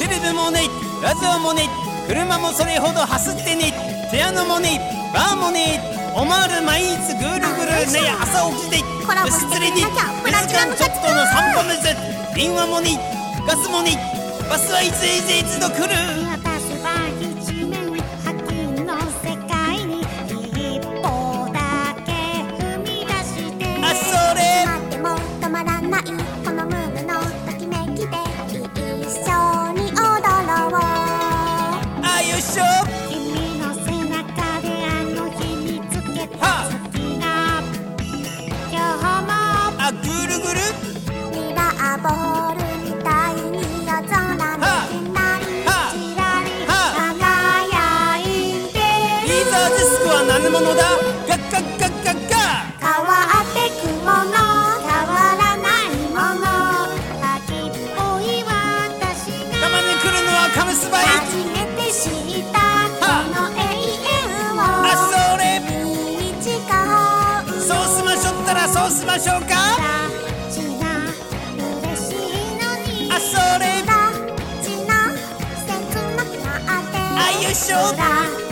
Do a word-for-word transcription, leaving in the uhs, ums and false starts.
テレビもねえラジオもねえ車もそれほど走ってねえピアノもねえバーもねえおまる毎日ぐるぐるねえ朝起きて失礼ににじかんちょっとの散歩です電話もねえガスもねえバスはいついついつと来る私は一面秋の世界に一歩だけ踏み出してあそれ待っても止まらないこの胸のときめきで一緒に踊ろうあよいしょ君の背中であの日見つけた月が今日もあぐるぐるミラーボールみたいに夜空のきなりちらり輝いてるリーザーディスクは何者だガッガッガッガッガ変わってくもの変わらないもの秋っぽい私たまがに来るのはカメスバイ初めて知ったこの永遠をあそれ見に誓うそうしましょったらそうしましょうかちな嬉しいのにあそれ大事な切なくなってあよいしょ裏